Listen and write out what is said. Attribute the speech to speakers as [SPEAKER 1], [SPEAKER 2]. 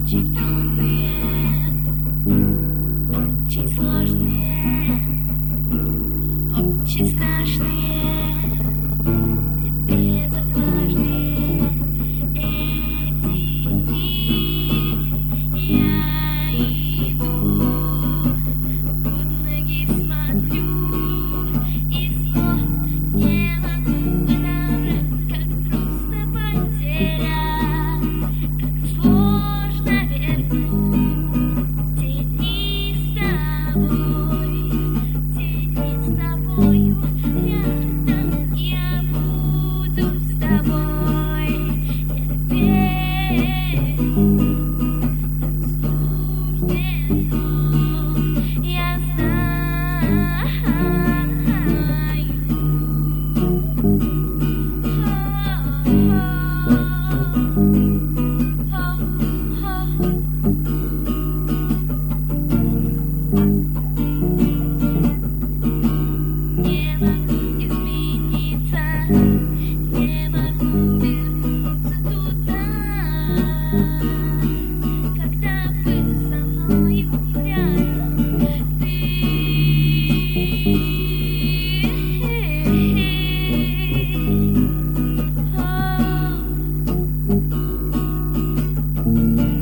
[SPEAKER 1] очень трудные, очень сложные, очень страшные, безотложные эти дни. Я иду, под ноги смотрю, и слов не могу подобрать, как грустно потеря. Сложно вернуть те дни с тобой, те дни с тобою рядом. Я буду с тобой, я верю, суждено, я не могу измениться, не могу вернуться туда, когда был со мною рядом ты.